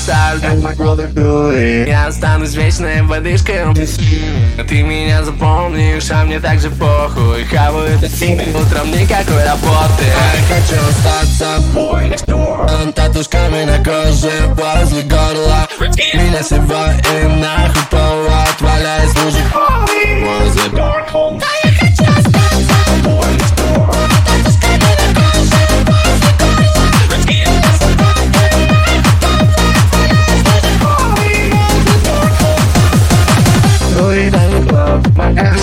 сталь. Я останусь вечной водышкой. Ты меня запомнишь, а мне так же похуй. Хаваю это утром никакой работы. Я хочу остаться татушками на коже возле горла. Меня сегодня нахуй повод, валяясь в луже возле горла. Я хочу остаться татушками на коже возле горла. Меня сегодня нахуй повод, валяясь в луже возле горла.